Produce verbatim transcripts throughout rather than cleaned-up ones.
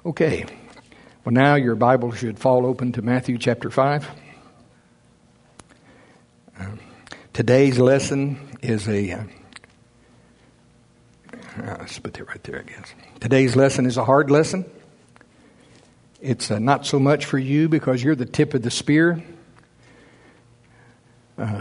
Okay. Well, now your Bible should fall open to Matthew chapter five. Um, today's lesson is a... Uh, let's put that right there, I guess. Today's lesson is a hard lesson. It's uh, not so much for you because you're the tip of the spear. Uh,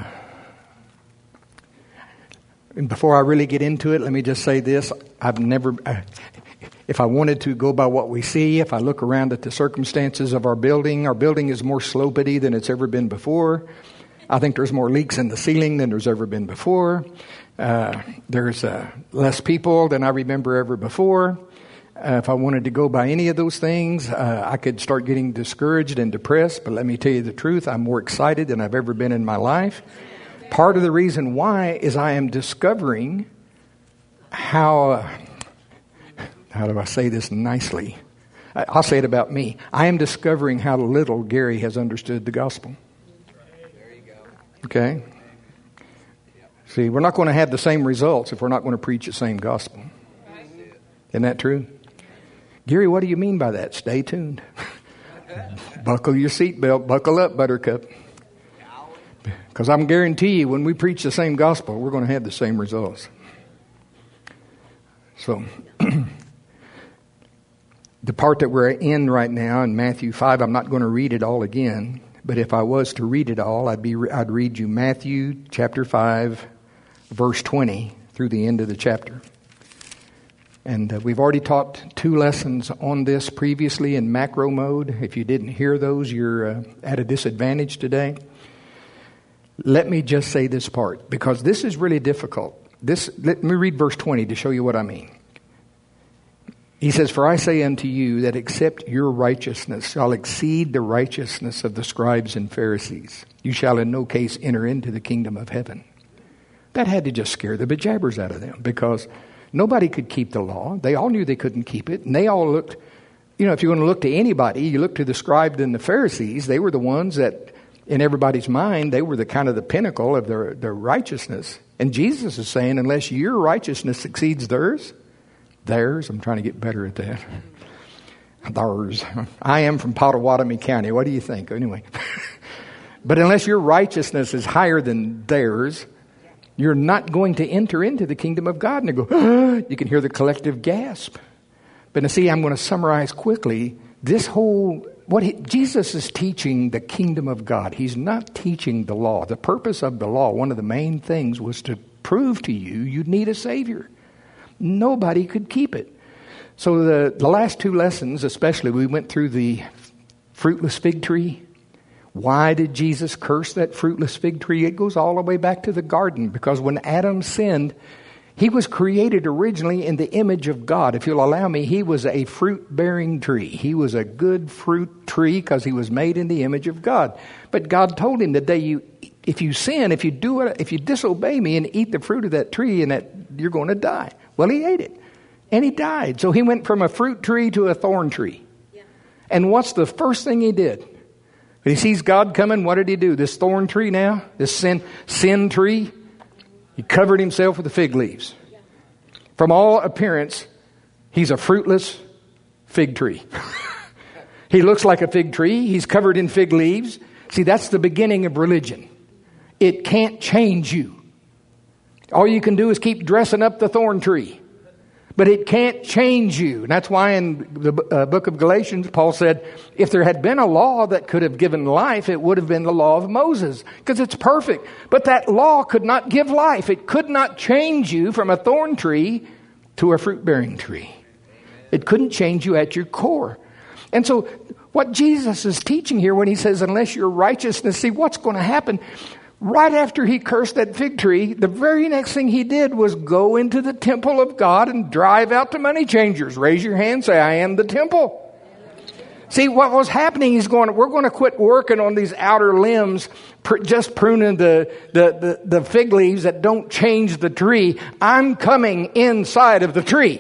and before I really get into it, let me just say this. I've never... Uh, If I wanted to go by what we see, if I look around at the circumstances of our building, our building is more slopedy than it's ever been before. I think there's more leaks in the ceiling than there's ever been before. Uh, there's uh, less people than I remember ever before. Uh, if I wanted to go by any of those things, uh, I could start getting discouraged and depressed. But let me tell you the truth, I'm more excited than I've ever been in my life. Part of the reason why is I am discovering how... Uh, How do I say this nicely? I'll say it about me. I am discovering how little Gary has understood the gospel. There you go. Okay? See, we're not going to have the same results if we're not going to preach the same gospel. Isn't that true? Gary, what do you mean by that? Stay tuned. Buckle your seatbelt. Buckle up, Buttercup. Because I'm guarantee you, when we preach the same gospel, we're going to have the same results. So... The part that we're in right now in Matthew five, I'm not going to read it all again. But if I was to read it all, I'd be I'd read you Matthew chapter five, verse twenty through the end of the chapter. And uh, we've already taught two lessons on this previously in macro mode. If you didn't hear those, you're uh, at a disadvantage today. Let me just say this part, because this is really difficult. This let me read verse twenty to show you what I mean. He says, "For I say unto you that except your righteousness shall exceed the righteousness of the scribes and Pharisees, you shall in no case enter into the kingdom of heaven." That had to just scare the bejabbers out of them, because nobody could keep the law. They all knew they couldn't keep it. And they all looked, you know, if you're going to look to anybody, you look to the scribes and the Pharisees. They were the ones that, in everybody's mind, they were the kind of the pinnacle of their, their righteousness. And Jesus is saying, unless your righteousness exceeds theirs, Theirs. I'm trying to get better at that. Theirs. I am from Pottawatomie County. What do you think? Anyway. But unless your righteousness is higher than theirs, you're not going to enter into the kingdom of God. And they go, ah! You can hear the collective gasp. But now see, I'm going to summarize quickly. This whole, what he, Jesus is teaching the kingdom of God. He's not teaching the law. The purpose of the law, one of the main things, was to prove to you you'd need a Savior. Nobody could keep it. So the, the last two lessons, especially, we went through the fruitless fig tree. Why did Jesus curse that fruitless fig tree? It goes all the way back to the garden, because when Adam sinned, he was created originally in the image of God. If you'll allow me, he was a fruit-bearing tree. He was a good fruit tree because he was made in the image of God. But God told him, the day you, if you sin, if you do it, if you disobey me and eat the fruit of that tree, and that you're going to die. Well, he ate it, and he died. So he went from a fruit tree to a thorn tree. Yeah. And what's the first thing he did? When he sees God coming, what did he do? This thorn tree now, this sin sin tree, he covered himself with the fig leaves. Yeah. From all appearance, he's a fruitless fig tree. He looks like a fig tree. He's covered in fig leaves. See, that's the beginning of religion. It can't change you. All you can do is keep dressing up the thorn tree. But it can't change you. And that's why in the uh, book of Galatians, Paul said, if there had been a law that could have given life, it would have been the law of Moses, because it's perfect. But that law could not give life. It could not change you from a thorn tree to a fruit-bearing tree. It couldn't change you at your core. And so what Jesus is teaching here when he says, unless your righteousness, see what's going to happen. Right after he cursed that fig tree, the very next thing he did was go into the temple of God and drive out the money changers. Raise your hand, say, I am the temple. See, what was happening, he's going, we're going to quit working on these outer limbs, pr- just pruning the, the, the, the fig leaves that don't change the tree. I'm coming inside of the tree.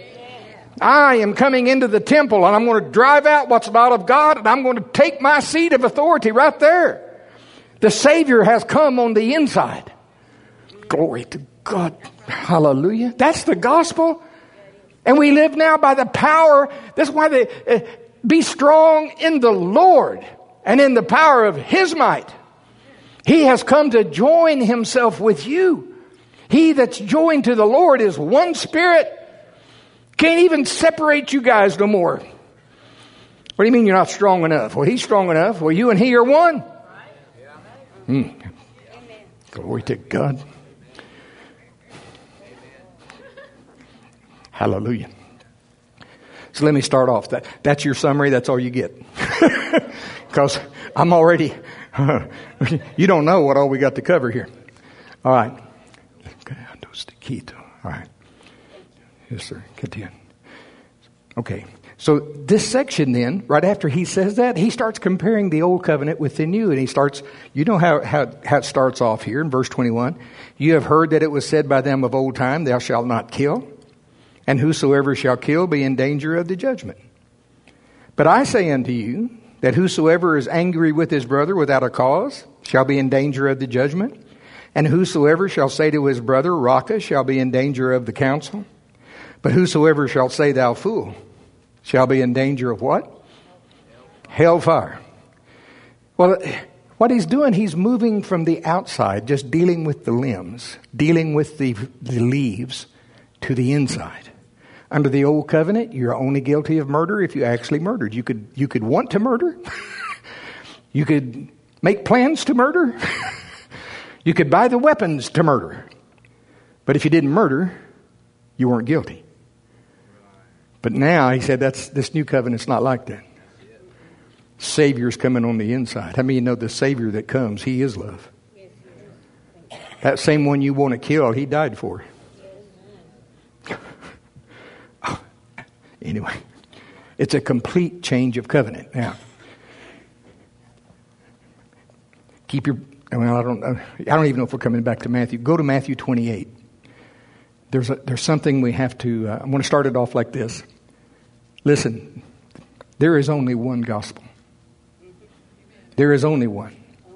I am coming into the temple, and I'm going to drive out what's not of God, and I'm going to take my seat of authority right there. The Savior has come on the inside. Glory to God. Hallelujah. That's the gospel. And we live now by the power. That's why they uh, be strong in the Lord and in the power of His might. He has come to join Himself with you. He that's joined to the Lord is one spirit. Can't even separate you guys no more. What do you mean you're not strong enough? Well, He's strong enough. Well, you and He are one. Mm. Glory to God. Hallelujah. So let me start off. That that's your summary. That's all you get. Because I'm already, you don't know what all we got to cover here. All right. All right. Yes, sir. Continue. Okay. So this section then, right after he says that, he starts comparing the old covenant with the new. And he starts, you know how, how, how it starts off here in verse twenty-one. You have heard that it was said by them of old time, thou shalt not kill. And whosoever shall kill be in danger of the judgment. But I say unto you that whosoever is angry with his brother without a cause shall be in danger of the judgment. And whosoever shall say to his brother, Raca, shall be in danger of the council. But whosoever shall say, thou fool, shall be in danger of what? Hellfire. Well, what he's doing, he's moving from the outside, just dealing with the limbs, dealing with the, the leaves, to the inside. Under the old covenant, you're only guilty of murder if you actually murdered. You could you could want to murder. You could make plans to murder. You could buy the weapons to murder. But if you didn't murder, you weren't guilty. But now, he said, that's this new covenant's not like that. Savior's coming on the inside. How many of you know the Savior that comes, He is love? That same one you want to kill, He died for. Anyway, it's a complete change of covenant. Now, keep your, well, I don't know. I don't even know if we're coming back to Matthew. Go to Matthew twenty-eight. There's a, there's something we have to, uh, I'm going to start it off like this. Listen, there is only one gospel. There is only one.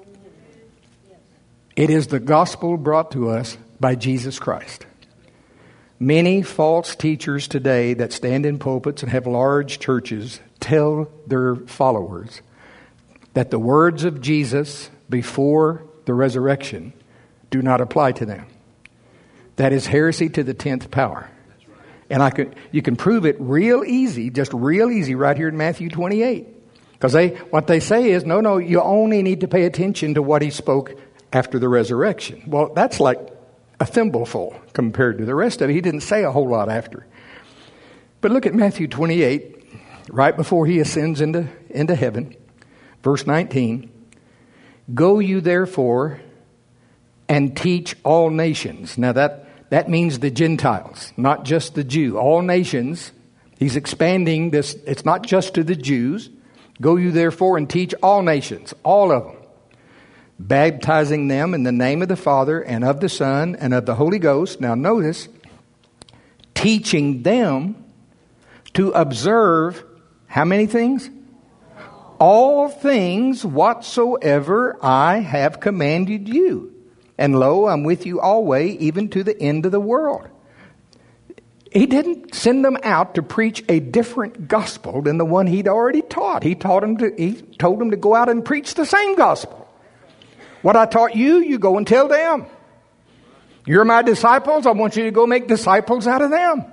It is the gospel brought to us by Jesus Christ. Many false teachers today that stand in pulpits and have large churches tell their followers that the words of Jesus before the resurrection do not apply to them. That is heresy to the tenth power. And I could, you can prove it real easy, just real easy right here in Matthew twenty-eight. Because they, what they say is, no, no, you only need to pay attention to what He spoke after the resurrection. Well, that's like a thimbleful compared to the rest of it. He didn't say a whole lot after. But look at Matthew twenty-eight, right before He ascends into, into heaven. Verse nineteen. Go you therefore and teach all nations. Now that, that means the Gentiles, not just the Jew. All nations. He's expanding this. It's not just to the Jews. Go you therefore and teach all nations, all of them, baptizing them in the name of the Father and of the Son and of the Holy Ghost. Now notice, teaching them to observe how many things? All things whatsoever I have commanded you. And lo, I'm with you always, even to the end of the world. He didn't send them out to preach a different gospel than the one He'd already taught. He taught them to, He told them to go out and preach the same gospel. What I taught you, you go and tell them. You're my disciples. I want you to go make disciples out of them.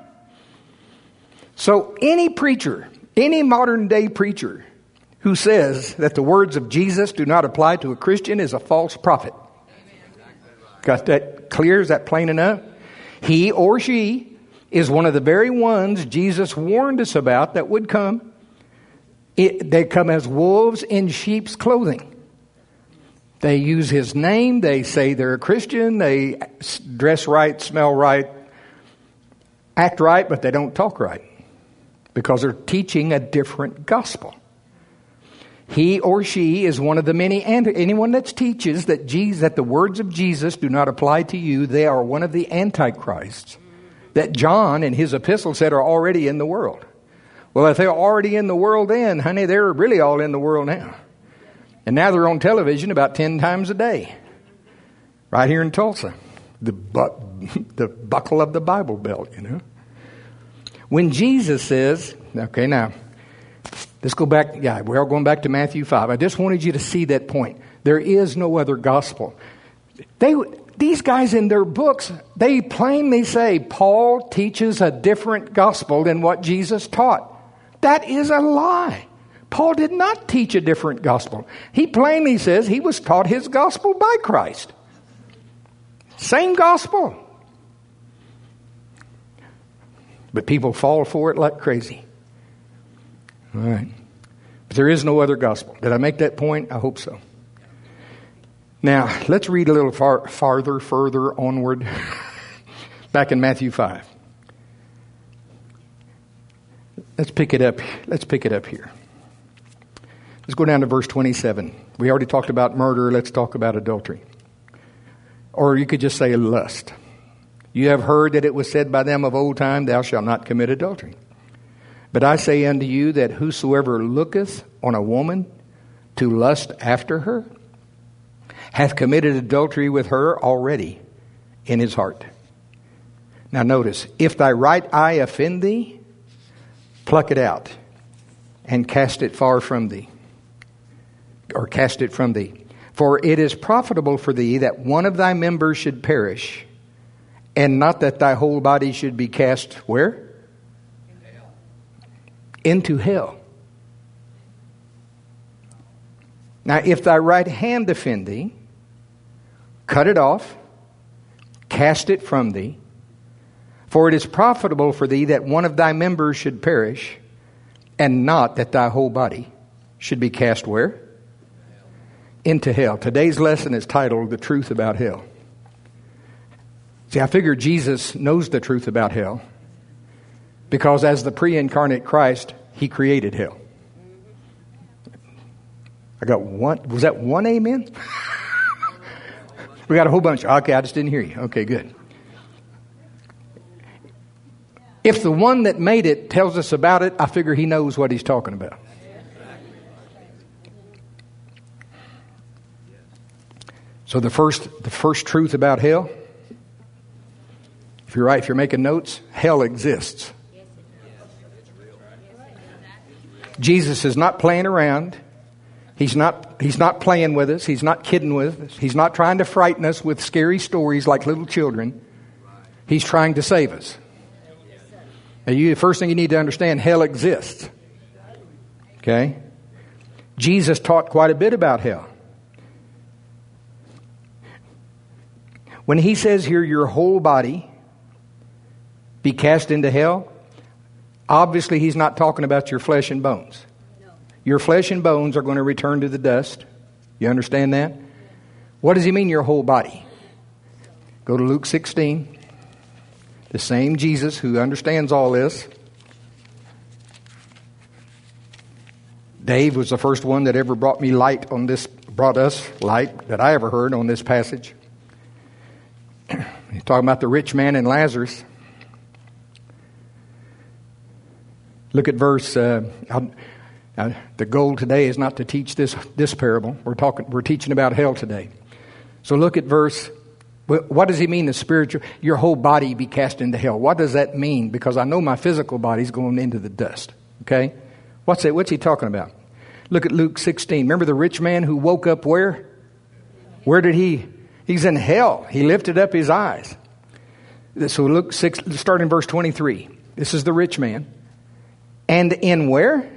So any preacher, any modern day preacher who says that the words of Jesus do not apply to a Christian is a false prophet. Got that clear? Is that plain enough? He or she is one of the very ones Jesus warned us about that would come. It, they come as wolves in sheep's clothing. They use His name. They say they're a Christian. They dress right, smell right, act right, but they don't talk right because they're teaching a different gospel. He or she is one of the many, and anyone that teaches that Jesus, that the words of Jesus do not apply to you, they are one of the antichrists that John in his epistle said are already in the world. Well, if they're already in the world then, honey, they're really all in the world now. And now they're on television about ten times a day. Right here in Tulsa. The, bu- the buckle of the Bible Belt, you know. When Jesus says, okay, now, let's go back. Yeah, we're all going back to Matthew five. I just wanted you to see that point. There is no other gospel. They, these guys in their books, they plainly say Paul teaches a different gospel than what Jesus taught. That is a lie. Paul did not teach a different gospel. He plainly says he was taught his gospel by Christ. Same gospel. But people fall for it like crazy. All right. But there is no other gospel. Did I make that point? I hope so. Now, let's read a little far, farther, further onward. Back in Matthew five. Let's pick it up. Let's pick it up here. Let's go down to verse twenty-seven. We already talked about murder. Let's talk about adultery. Or you could just say lust. You have heard that it was said by them of old time, thou shalt not commit adultery. But I say unto you that whosoever looketh on a woman to lust after her hath committed adultery with her already in his heart. Now notice, if thy right eye offend thee, pluck it out and cast it far from thee. Or cast it from thee. For it is profitable for thee that one of thy members should perish, and not that thy whole body should be cast where? Hell. Into hell. Now if thy right hand offend thee, cut it off, cast it from thee. For it is profitable for thee that one of thy members should perish, and not that thy whole body should be cast where? Into hell. Today's lesson is titled, The Truth About Hell. See, I figure Jesus knows the truth about hell because as the pre-incarnate Christ, He created hell. I got one. Was that one amen? We got a whole bunch. Okay, I just didn't hear you. Okay, good. If the one that made it tells us about it, I figure He knows what He's talking about. So the first, the first truth about hell, if you're right, if you're making notes, hell exists. Jesus is not playing around. He's not, he's not playing with us. He's not kidding with us. He's not trying to frighten us with scary stories like little children. He's trying to save us. Now you, the first thing you need to understand, hell exists. Okay? Jesus taught quite a bit about hell. When He says here, your whole body be cast into hell, obviously He's not talking about your flesh and bones. No. Your flesh and bones are going to return to the dust. You understand that? What does He mean, your whole body? Go to Luke sixteen. The same Jesus who understands all this. Dave was the first one that ever brought me light on this, brought us light that I ever heard on this passage. He's talking about the rich man and Lazarus. Look at verse. Uh, uh, the goal today is not to teach this this parable. We're talking. We're teaching about hell today. So look at verse. What does He mean? The spiritual, your whole body be cast into hell. What does that mean? Because I know my physical body's going into the dust. Okay, what's it? What's He talking about? Look at Luke sixteen. Remember the rich man who woke up where? Where did he? He's in hell. He lifted up his eyes. So Luke six, start in verse twenty-three. This is the rich man. And in where?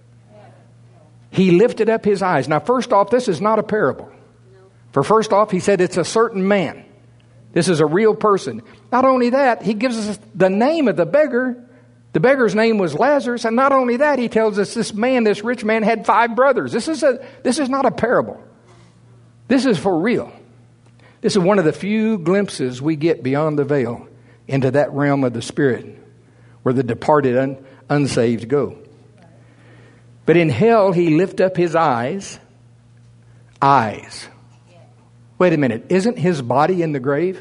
He lifted up his eyes. Now, first off, this is not a parable. For first off, He said it's a certain man. This is a real person. Not only that, He gives us the name of the beggar. The beggar's name was Lazarus. And not only that, He tells us this man, this rich man, had five brothers. This is a, this is not a parable. This is for real. This is one of the few glimpses we get beyond the veil into that realm of the Spirit where the departed un, unsaved go. But in hell, He lift up His eyes. Eyes. Wait a minute. Isn't His body in the grave?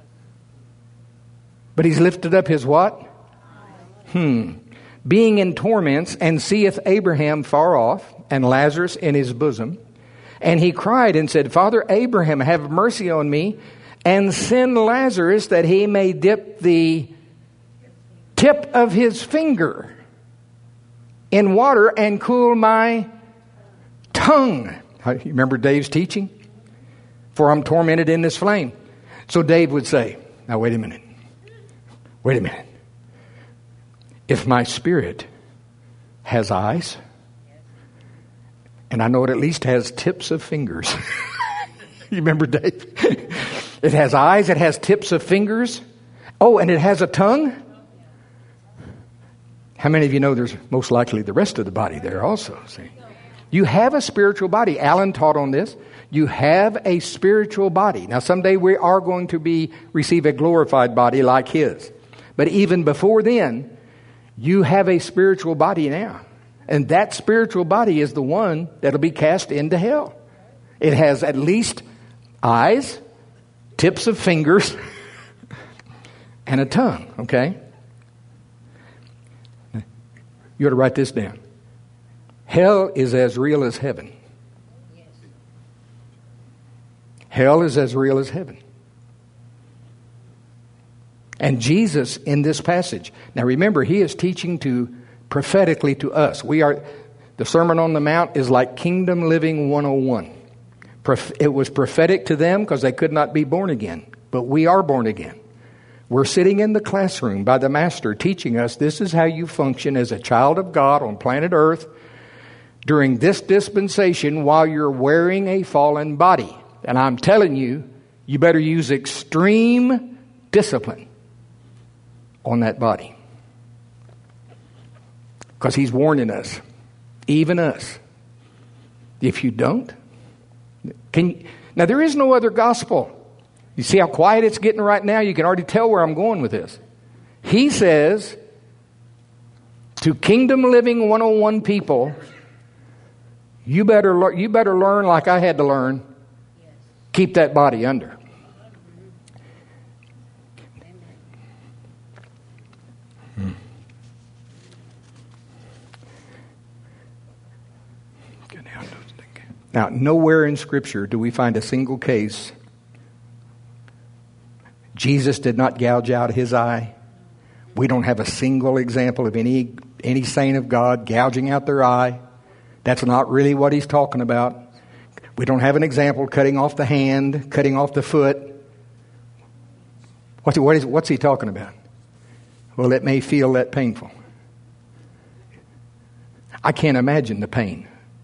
But He's lifted up His what? Hmm. Being in torments, and seeth Abraham far off, and Lazarus in his bosom. And he cried and said, Father Abraham, have mercy on me, and send Lazarus that he may dip the tip of his finger in water and cool my tongue. You remember Dave's teaching? For I'm tormented in this flame. So Dave would say, now wait a minute. Wait a minute. If my spirit has eyes, and I know it at least has tips of fingers. You remember Dave? It has eyes, it has tips of fingers. Oh, and it has a tongue. How many of you know there's most likely the rest of the body there also? See? You have a spiritual body. Alan taught on this. You have a spiritual body. Now, someday we are going to be receive a glorified body like his. But even before then, you have a spiritual body now. And that spiritual body is the one that'll be cast into hell. It has at least eyes, tips of fingers, and a tongue, okay? You ought to write this down. Hell is as real as heaven. Hell is as real as heaven. And Jesus in this passage, now remember, he is teaching to prophetically to us. We are, the Sermon on the Mount is like Kingdom Living one oh one. It was prophetic to them because they could not be born again. But we are born again. We're sitting in the classroom by the Master teaching us this is how you function as a child of God on planet Earth during this dispensation while you're wearing a fallen body. And I'm telling you, you better use extreme discipline on that body. Because he's warning us, even us. If you don't, can now there is no other gospel. You see how quiet it's getting right now? You can already tell where I'm going with this. He says to Kingdom Living one oh one people, you better le- you better learn like I had to learn. Keep that body under. Hmm. Now, nowhere in Scripture do we find a single case Jesus did not gouge out his eye. We don't have a single example of any any saint of God gouging out their eye. That's not really what he's talking about. We don't have an example cutting off the hand, cutting off the foot. What's, what is, what's he talking about? Well, it may feel that painful. I can't imagine the pain.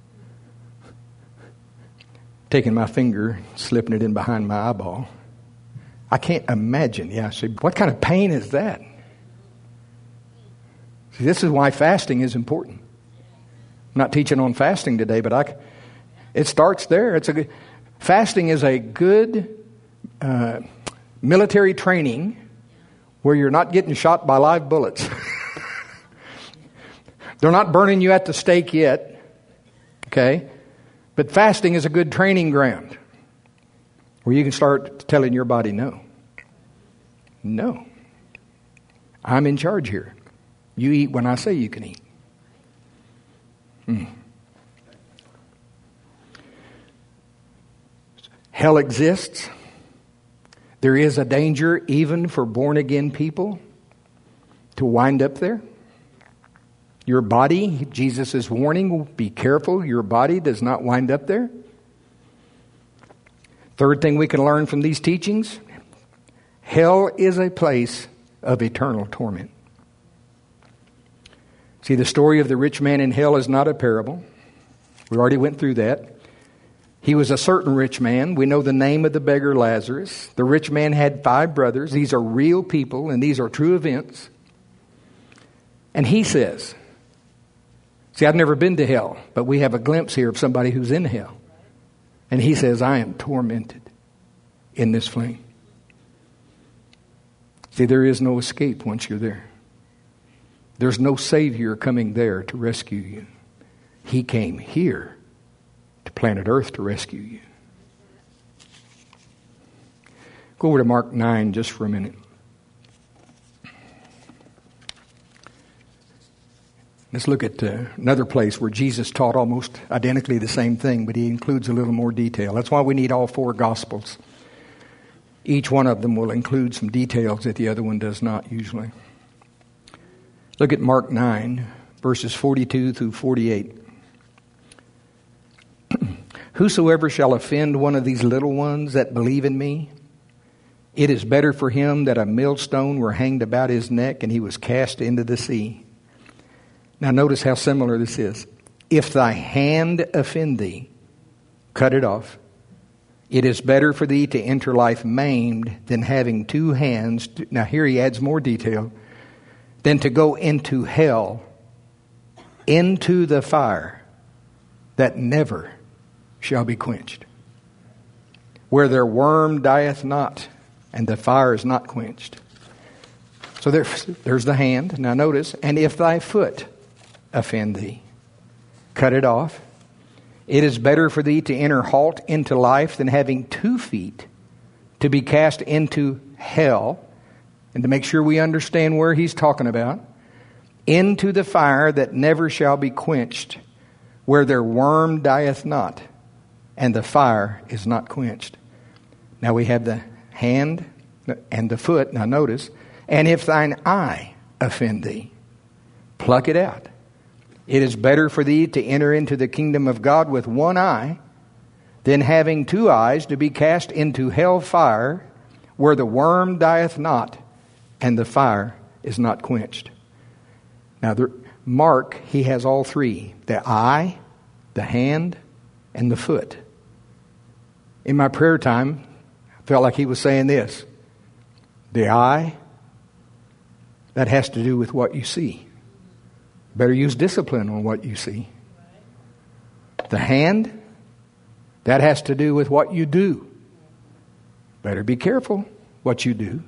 Taking my finger, slipping it in behind my eyeball. I can't imagine. Yeah, see, what kind of pain is that? See, this is why fasting is important. I'm not teaching on fasting today, but I, it starts there. It's a good, fasting is a good uh, military training where you're not getting shot by live bullets. They're not burning you at the stake yet, okay? But fasting is a good training ground where you can start telling your body no. No. I'm in charge here. You eat when I say you can eat. Hmm. Hell exists. There is a danger even for born-again people to wind up there. Your body, Jesus is warning, be careful, your body does not wind up there. Third thing we can learn from these teachings, hell is a place of eternal torment. See, the story of the rich man in hell is not a parable. We already went through that. He was a certain rich man. We know the name of the beggar, Lazarus. The rich man had five brothers. These are real people, and these are true events. And he says, see, I've never been to hell, but we have a glimpse here of somebody who's in hell. And he says, I am tormented in this flame. See, there is no escape once you're there. There's no Savior coming there to rescue you. He came here to planet Earth to rescue you. Go over to Mark nine just for a minute. Let's look at uh, another place where Jesus taught almost identically the same thing, but he includes a little more detail. That's why we need all four Gospels. Each one of them will include some details that the other one does not usually. Look at Mark nine, verses forty-two through forty-eight. Whosoever shall offend one of these little ones that believe in me, it is better for him that a millstone were hanged about his neck and he was cast into the sea. Now notice how similar this is. If thy hand offend thee, cut it off. It is better for thee to enter life maimed than having two hands. To, now here he adds more detail. Than to go into hell, into the fire that never shall be quenched. Where their worm dieth not, and the fire is not quenched. So there, there's the hand. Now notice, and if thy foot offend thee, cut it off. It is better for thee to enter halt into life than having two feet to be cast into hell. And to make sure we understand where he's talking about, into the fire that never shall be quenched, where their worm dieth not, and the fire is not quenched. Now we have the hand and the foot. Now notice, and if thine eye offend thee, pluck it out. It is better for thee to enter into the kingdom of God with one eye than having two eyes to be cast into hell fire, where the worm dieth not, and the fire is not quenched. Now, the, Mark, he has all three. The eye, the hand, and the foot. In my prayer time, I felt like he was saying this. The eye, that has to do with what you see. Better use discipline on what you see. The hand, that has to do with what you do. Better be careful what you do.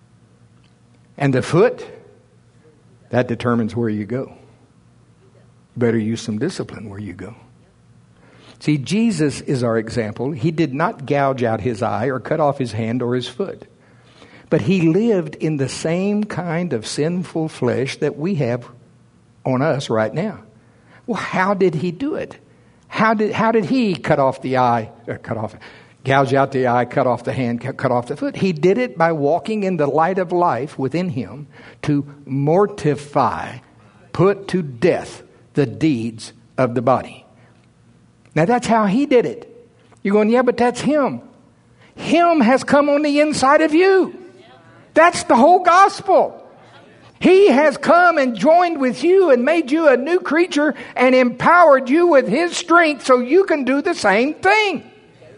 And the foot, that determines where you go. You better use some discipline where you go. See, Jesus is our example. He did not gouge out his eye or cut off his hand or his foot. But he lived in the same kind of sinful flesh that we have on us right now. Well, how did he do it? How did how did he cut off the eye, or cut off, gouge out the eye, cut off the hand, cut off the foot? He did it by walking in the light of life within him to mortify, put to death the deeds of the body. Now that's how he did it. You're going, yeah, but that's him. Him has come on the inside of you. That's the whole gospel. He has come and joined with you and made you a new creature and empowered you with his strength so you can do the same thing.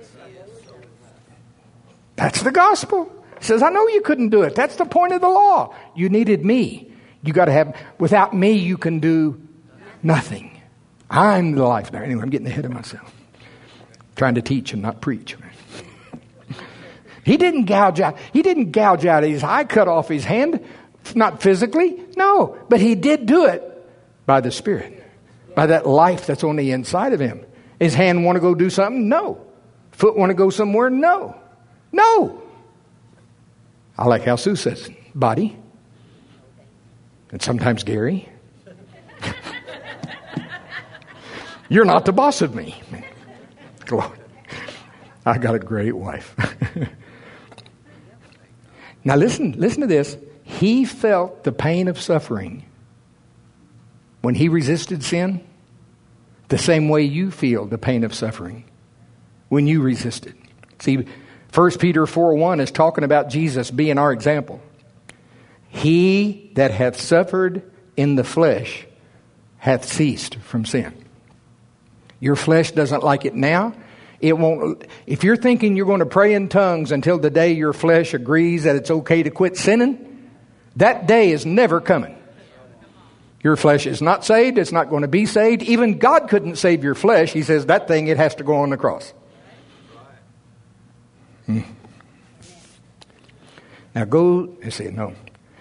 That's the gospel. He says, I know you couldn't do it. That's the point of the law. You needed me. You got to have, without me, you can do nothing. I'm the life there. Anyway, I'm getting ahead of myself. Trying to teach and not preach. He didn't gouge out, he didn't gouge out his eye, cut off his hand. Not physically, no, but he did do it by the Spirit, by that life that's on the inside of him. His hand want to go do something? No. Foot want to go somewhere? No. No. I like how Sue says, body, and sometimes Gary. You're not the boss of me. Go on. I got a great wife. Now listen, listen to this. He felt the pain of suffering when he resisted sin the same way you feel the pain of suffering when you resist it. See, First Peter four one is talking about Jesus being our example. He that hath suffered in the flesh hath ceased from sin. Your flesh doesn't like it now. It won't. If you're thinking you're going to pray in tongues until the day your flesh agrees that it's okay to quit sinning, that day is never coming. Your flesh is not saved. It's not going to be saved. Even God couldn't save your flesh. He says that thing, it has to go on the cross. Hmm. Now go, I say, no.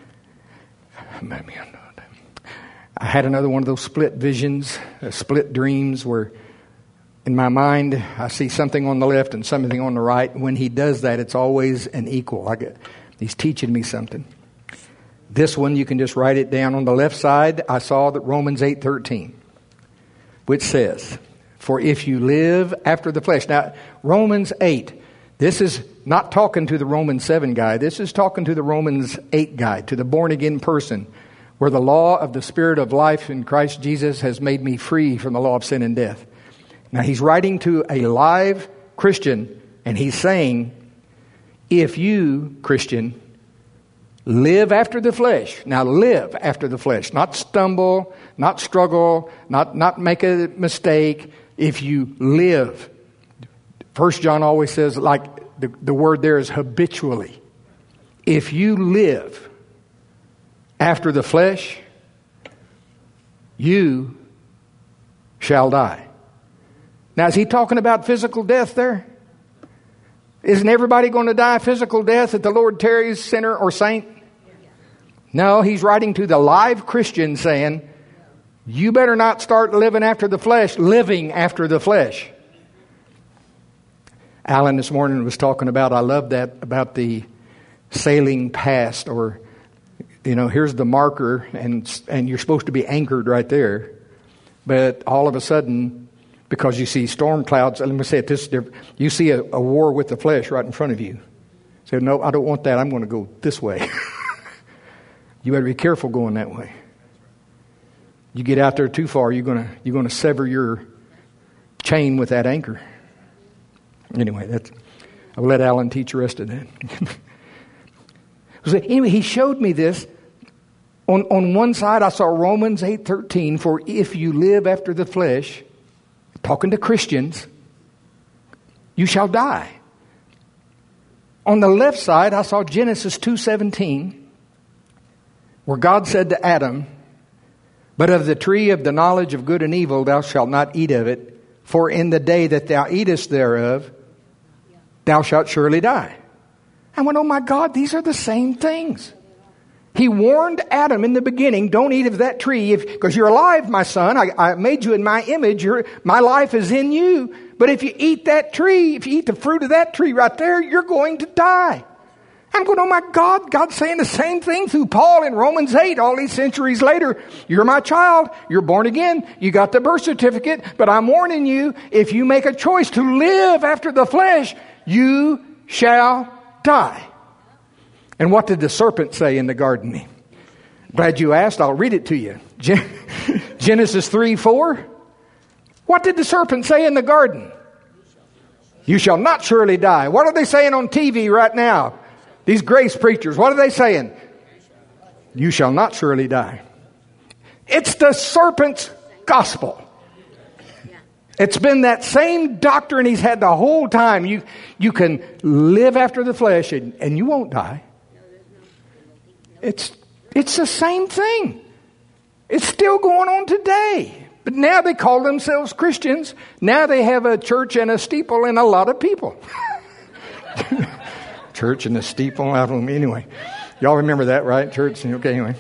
I had another one of those split visions, uh, split dreams where in my mind I see something on the left and something on the right. When he does that, it's always an equal. I get, he's teaching me something. This one, you can just write it down. On the left side, I saw that Romans eight thirteen, which says, for if you live after the flesh. Now, Romans eight, this is not talking to the Romans seven guy. This is talking to the Romans eight guy, to the born-again person. where the law of the Spirit of life in Christ Jesus has made me free from the law of sin and death. Now he's writing to a live Christian, and he's saying, if you, Christian, live after the flesh. Now live after the flesh. Not stumble, not struggle, not, not make a mistake. If you live. First John always says, like the, the word there is habitually. If you live after the flesh, you shall die. Now, is he talking about physical death there? Isn't everybody going to die physical death if the Lord tarries, sinner or saint? No, he's writing to the live Christian saying, you better not start living after the flesh, living after the flesh. Alan this morning was talking about, I love that, about the sailing past, or you know, here's the marker, and and you're supposed to be anchored right there. But all of a sudden, because you see storm clouds, let me say it this different, you see a, a war with the flesh right in front of you. Say, no, I don't want that. I'm going to go this way. You better be careful going that way. You get out there too far, you're going to you're going to sever your chain with that anchor. Anyway, that's, I will let Alan teach the rest of that. So anyway, he showed me this. On, on one side, I saw Romans eight thirteen, for if you live after the flesh, talking to Christians, you shall die. On the left side, I saw Genesis two seventeen, where God said to Adam, but of the tree of the knowledge of good and evil thou shalt not eat of it, for in the day that thou eatest thereof, thou shalt surely die. I went, oh my God, these are the same things. He warned Adam in the beginning, don't eat of that tree, because you're alive, my son. I, I made you in my image. You're, my life is in you. But if you eat that tree, if you eat the fruit of that tree right there, you're going to die. I'm going, oh my God, God's saying the same thing through Paul in Romans eight, all these centuries later. You're my child. You're born again. You got the birth certificate. But I'm warning you, if you make a choice to live after the flesh, you shall die. And what did the serpent say in the garden? Glad you asked. I'll read it to you. Genesis three four. What did the serpent say in the garden? You shall not surely die. What are they saying on T V right now? These grace preachers, what are they saying? You shall not surely die. It's the serpent's gospel. It's been that same doctrine he's had the whole time. You, you can live after the flesh and, and you won't die. It's, it's the same thing. It's still going on today. But now they call themselves Christians. Now they have a church and a steeple and a lot of people. Church and a steeple. I don't know. Anyway, y'all remember that, right? Church. Okay, anyway.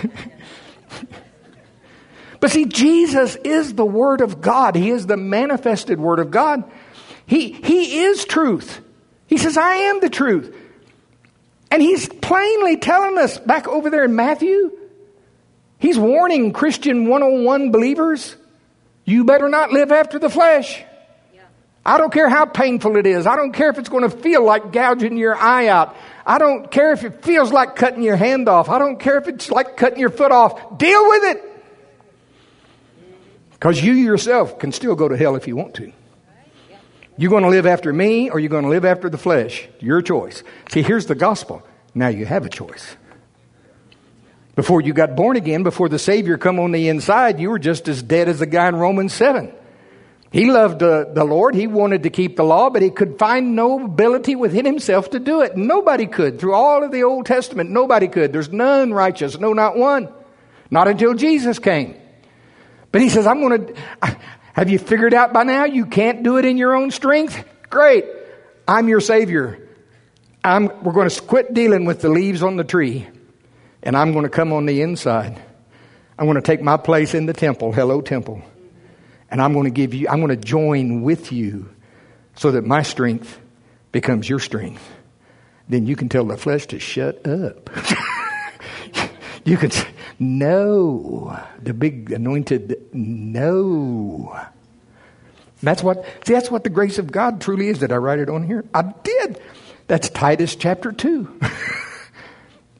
But see, Jesus is the Word of God. He is the manifested Word of God. He, he is truth. He says, I am the truth. And he's plainly telling us back over there in Matthew, he's warning Christian one oh one believers, you better not live after the flesh. Yeah. I don't care how painful it is. I don't care if it's going to feel like gouging your eye out. I don't care if it feels like cutting your hand off. I don't care if it's like cutting your foot off. Deal with it. Because you yourself can still go to hell if you want to. You're going to live after me or you're going to live after the flesh. Your choice. See, here's the gospel. Now you have a choice. Before you got born again, before the Savior come on the inside, you were just as dead as the guy in Romans seven. He loved uh, the Lord. He wanted to keep the law, but he could find no ability within himself to do it. Nobody could. Through all of the Old Testament, nobody could. There's none righteous. No, not one. Not until Jesus came. But he says, I'm going to, have you figured out by now you can't do it in your own strength? Great. I'm your Savior. I'm, we're going to quit dealing with the leaves on the tree. And I'm going to come on the inside. I'm going to take my place in the temple. Hello, temple. And I'm going to give you, I'm going to join with you so that my strength becomes your strength. Then you can tell the flesh to shut up. You can say, no. The big anointed no. That's what, see, that's what the grace of God truly is. Did I write it on here? I did. That's Titus chapter two.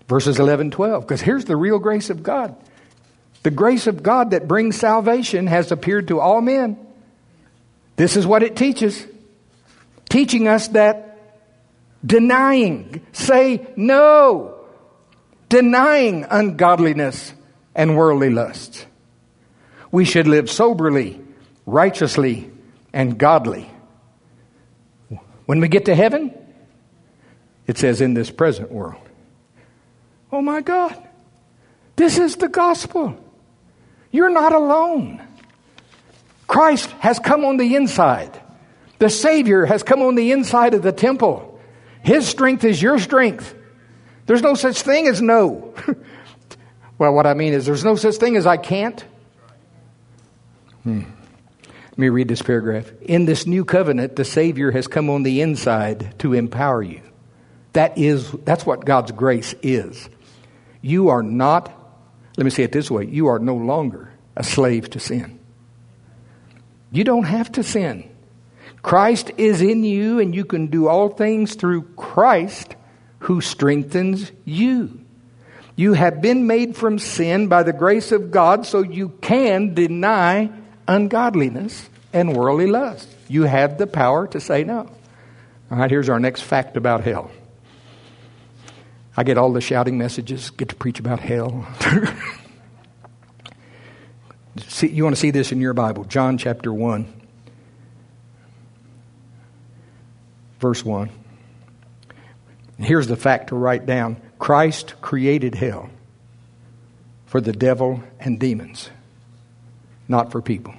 Verses eleven, twelve. Because here's the real grace of God. The grace of God that brings salvation has appeared to all men. This is what it teaches. Teaching us that denying, say no. Denying ungodliness and worldly lusts. We should live soberly, righteously, and godly. When we get to heaven, it says in this present world. Oh my God, this is the gospel. You're not alone. Christ has come on the inside. The Savior has come on the inside of the temple. His strength is your strength. There's no such thing as no. Well, what I mean is there's no such thing as I can't. Hmm. Let me read this paragraph. In this new covenant, the Savior has come on the inside to empower you. That is, that's what God's grace is. You are not, let me say it this way, you are no longer a slave to sin. You don't have to sin. Christ is in you, and you can do all things through Christ who strengthens you. You have been made from sin by the grace of God, so you can deny ungodliness and worldly lust. You have the power to say no. All right, here's our next fact about hell. I get all the shouting messages, get to preach about hell. See, you want to see this in your Bible, John chapter one, verse one. Here's the fact to write down. Christ created hell for the devil and demons, not for people.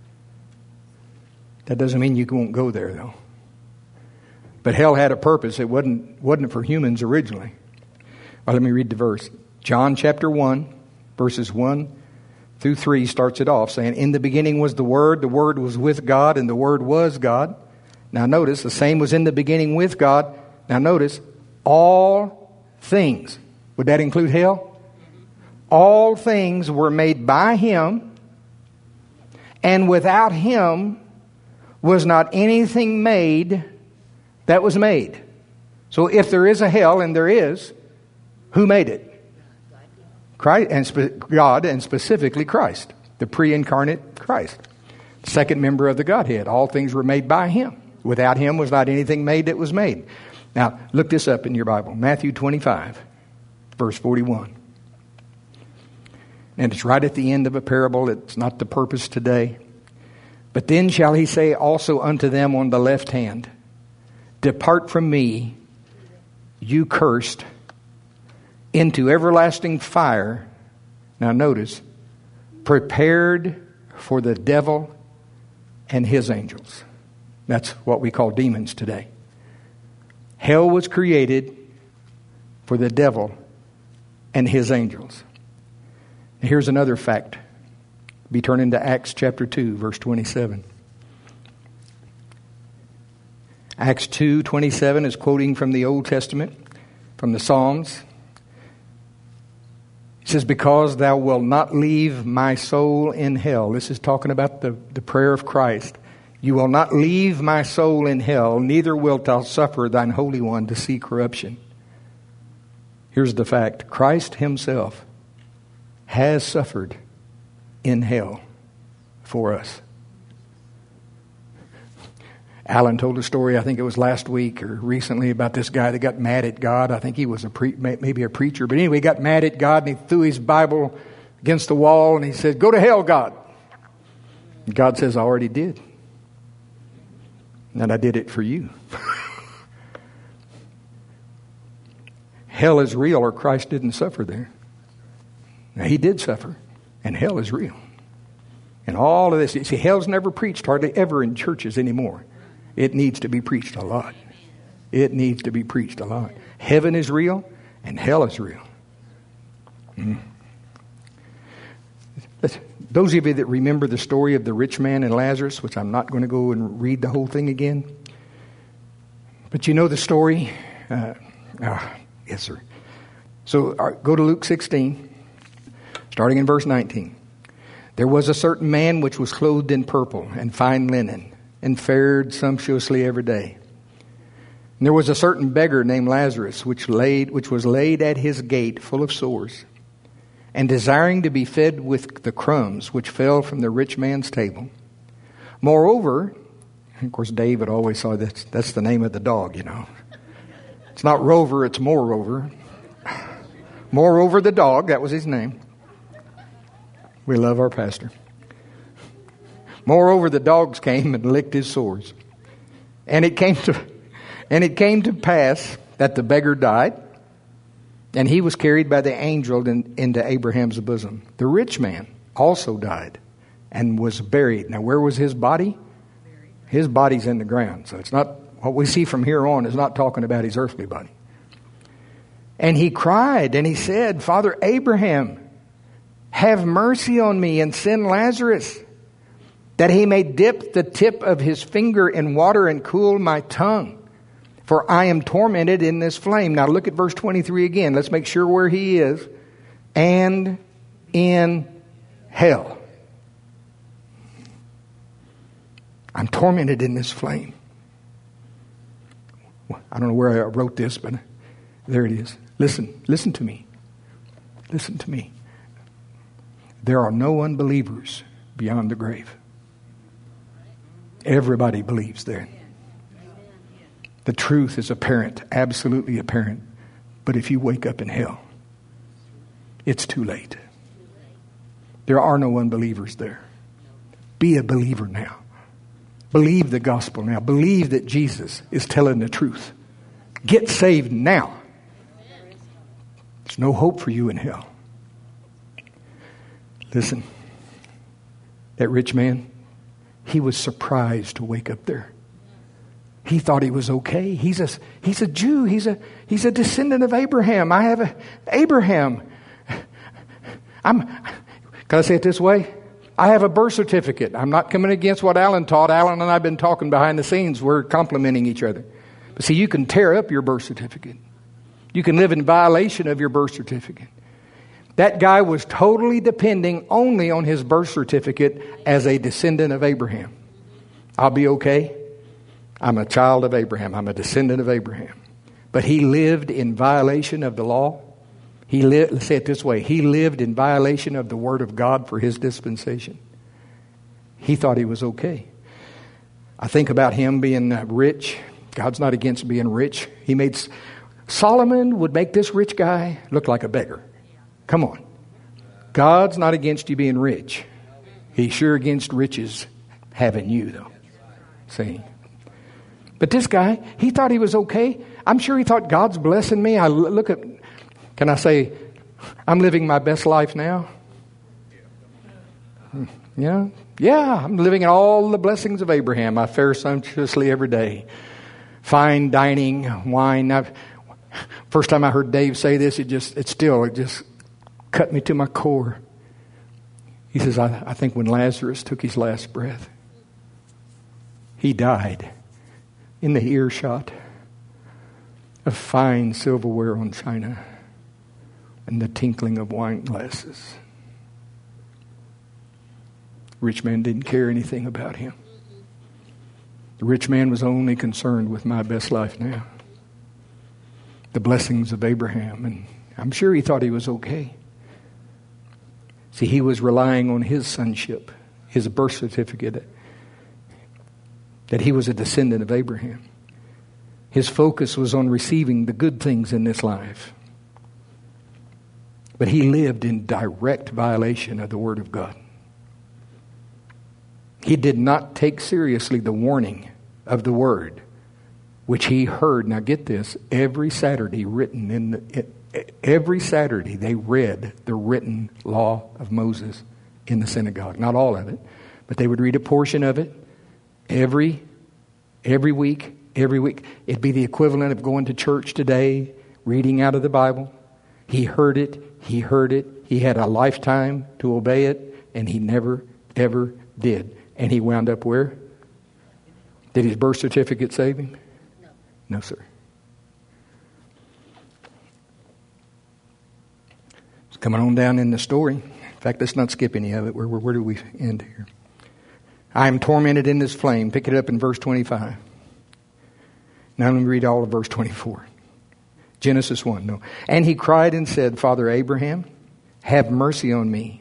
That doesn't mean you won't go there, though. But hell had a purpose. It wasn't, wasn't for humans originally. Well, let me read the verse. John chapter one, verses one through three starts it off saying, in the beginning was the Word, the Word was with God, and the Word was God. Now notice, the same was in the beginning with God. Now notice, all things. Would that include hell? All things were made by Him, and without Him was not anything made that was made. So if there is a hell, and there is, who made it? Christ, and spe- God, and specifically Christ, the pre-incarnate Christ, second member of the Godhead. All things were made by Him. Without Him was not anything made that was made. Now, look this up in your Bible. Matthew twenty-five, verse forty-one. And it's right at the end of a parable. It's not the purpose today. But then shall He say also unto them on the left hand, depart from me, you cursed, into everlasting fire. Now notice, prepared for the devil and his angels. That's what we call demons today. Hell was created for the devil and his angels. Here's another fact. Be turning to Acts chapter two, verse twenty-seven. Acts two twenty-seven is quoting from the Old Testament, from the Psalms. It says, because thou wilt not leave my soul in hell. This is talking about the, the prayer of Christ. You will not leave my soul in hell, neither wilt thou suffer thine Holy One to see corruption. Here's the fact. Christ Himself has suffered in hell for us. Alan told a story, I think it was last week or recently, about this guy that got mad at God. I think he was a pre- maybe a preacher. But anyway, he got mad at God and he threw his Bible against the wall and he said, go to hell, God. And God says, I already did. And I did it for you. Hell is real, or Christ didn't suffer there. Now, He did suffer, and hell is real. And all of this, you see, hell's never preached hardly ever in churches anymore. It needs to be preached a lot. It needs to be preached a lot. Heaven is real, and hell is real. Mm. Those of you that remember the story of the rich man and Lazarus, which I'm not going to go and read the whole thing again, but you know the story. Uh, oh, yes, sir. So uh, go to Luke sixteen, starting in verse nineteen. There was a certain man which was clothed in purple and fine linen, and fared sumptuously every day. And there was a certain beggar named Lazarus, which laid, which was laid at his gate full of sores, and desiring to be fed with the crumbs which fell from the rich man's table. Moreover, of course, David always saw that that's the name of the dog, you know. It's not Rover, it's Moreover. Moreover the dog, that was his name. We love our pastor. Moreover, the dogs came and licked his sores. And it came to and it came to pass that the beggar died, and he was carried by the angel in, into Abraham's bosom. The rich man also died and was buried. Now, where was his body? His body's in the ground. So it's not, what we see from here on is not talking about his earthly body. And he cried and he said, Father Abraham, have mercy on me and send Lazarus, that he may dip the tip of his finger in water and cool my tongue, for I am tormented in this flame. Now look at verse twenty-three again. Let's make sure where he is. And in hell. I'm tormented in this flame. I don't know where I wrote this, but there it is. Listen, listen to me. Listen to me. There are no unbelievers beyond the grave. Everybody believes there. The truth is apparent, absolutely apparent. But if you wake up in hell, it's too late. There are no unbelievers there. Be a believer now. Believe the gospel now. Believe that Jesus is telling the truth. Get saved now. There's no hope for you in hell. Listen, that rich man, he was surprised to wake up there. He thought he was okay. He's a he's a Jew. He's a he's a descendant of Abraham. I have a Abraham. I'm. Can I say it this way? I have a birth certificate. I'm not coming against what Alan taught. Alan and I have been talking behind the scenes. We're complimenting each other. But see, you can tear up your birth certificate. You can live in violation of your birth certificate. That guy was totally depending only on his birth certificate as a descendant of Abraham. I'll be okay. I'm a child of Abraham. I'm a descendant of Abraham. But he lived in violation of the law. He lived, let's say it this way. He lived in violation of the word of God for his dispensation. He thought he was okay. I think about him being rich. God's not against being rich. He made Solomon would make this rich guy look like a beggar. Come on. God's not against you being rich. He's sure against riches having you, though. See? But this guy, he thought he was okay. I'm sure he thought God's blessing me. I look at, can I say, I'm living my best life now? Yeah, yeah, I'm living in all the blessings of Abraham. I fare sumptuously every day. Fine dining, wine. I've, first time I heard Dave say this, it just, it still, it just cut me to my core. He says, I, I think when Lazarus took his last breath, he died in the earshot of fine silverware on china and the tinkling of wine glasses. The rich man didn't care anything about him. The rich man was only concerned with my best life now. The blessings of Abraham. And I'm sure he thought he was okay. See, he was relying on his sonship, his birth certificate, that he was a descendant of Abraham. His focus was on receiving the good things in this life. But he lived in direct violation of the Word of God. He did not take seriously the warning of the Word, which he heard. Now get this, every Saturday written in the, every Saturday they read the written law of Moses in the synagogue. Not all of it, but they would read a portion of it every every week, every week. It'd be the equivalent of going to church today, reading out of the Bible. He heard it, he heard it, he had a lifetime to obey it, and he never, ever did. And he wound up where? Did his birth certificate save him? No. No, sir. It's coming on down in the story. In fact, let's not skip any of it. Where, where, where do we end here? I am tormented in this flame. Pick it up in verse twenty-five. Now let me read all of verse twenty-four. Genesis one, no. And he cried and said, Father Abraham, have mercy on me.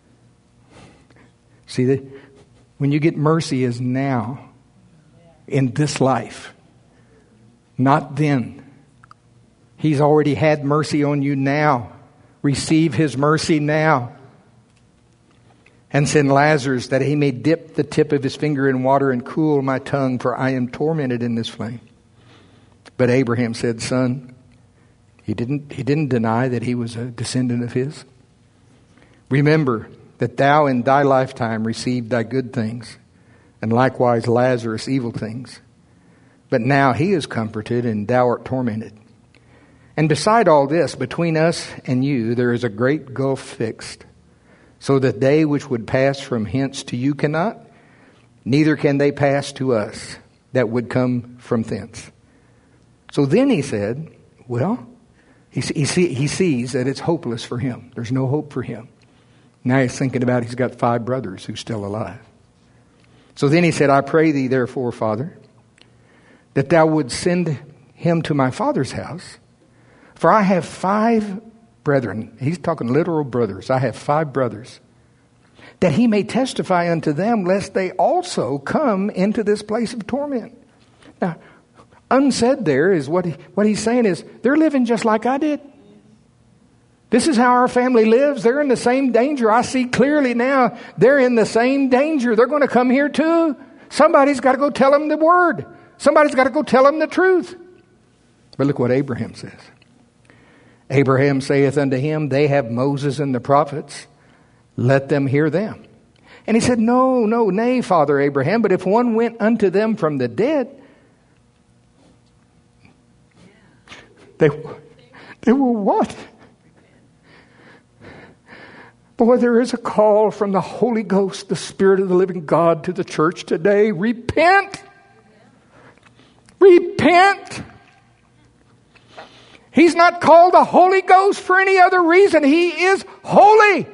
See, that when you get mercy is now, in this life, not then. He's already had mercy on you now. Receive his mercy now. And send Lazarus that he may dip the tip of his finger in water and cool my tongue, for I am tormented in this flame. But Abraham said, Son, he didn't, he didn't deny that he was a descendant of his. Remember that thou in thy lifetime received thy good things, and likewise Lazarus evil things. But now he is comforted, and thou art tormented. And beside all this, between us and you, there is a great gulf fixed, so that they which would pass from hence to you cannot, neither can they pass to us that would come from thence. So then he said, well, he, he, see, he sees that it's hopeless for him. There's no hope for him. Now he's thinking about he's got five brothers who's still alive. So then he said, I pray thee therefore, Father, that thou would send him to my father's house, for I have five brethren. He's talking literal brothers. I have five brothers, that he may testify unto them, lest they also come into this place of torment. Now, unsaid there is what he, what he's saying is, they're living just like I did. This is how our family lives. They're in the same danger. I see clearly now they're in the same danger. They're going to come here too. Somebody's got to go tell them the word. Somebody's got to go tell them the truth. But look what Abraham says. Abraham saith unto him, they have Moses and the prophets. Let them hear them. And he said, no, no, nay, Father Abraham, but if one went unto them from the dead, they, they will what? Boy, there is a call from the Holy Ghost, the Spirit of the living God, to the church today. Repent. Repent. He's not called the Holy Ghost for any other reason. He is holy.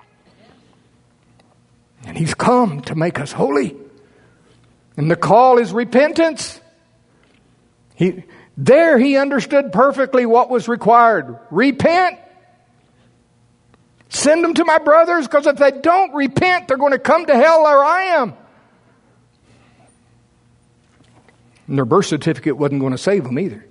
And he's come to make us holy. And the call is repentance. He, there he understood perfectly what was required. Repent. Send them to my brothers, because if they don't repent, they're going to come to hell where I am. And their birth certificate wasn't going to save them either.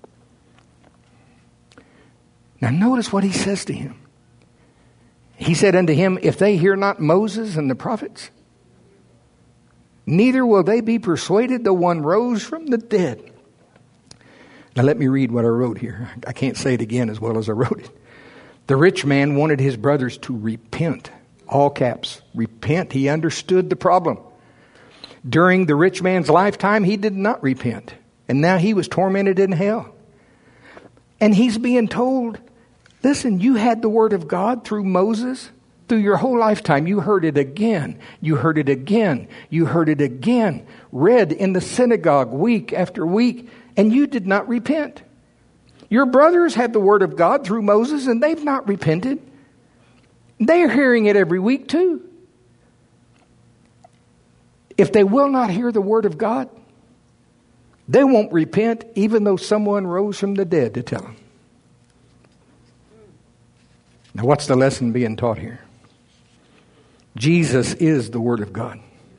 Now notice what he says to him. He said unto him, if they hear not Moses and the prophets, neither will they be persuaded though one rose from the dead. Now let me read what I wrote here. I can't say it again as well as I wrote it. The rich man wanted his brothers to repent. All caps. Repent. He understood the problem. During the rich man's lifetime, he did not repent. And now he was tormented in hell. And he's being told, listen, you had the word of God through Moses through your whole lifetime. You heard it again. You heard it again. You heard it again. Read in the synagogue week after week. And you did not repent. Your brothers had the word of God through Moses, and they've not repented. They're hearing it every week too. If they will not hear the word of God, they won't repent, even though someone rose from the dead to tell them. Now, what's the lesson being taught here? Jesus is the word of God.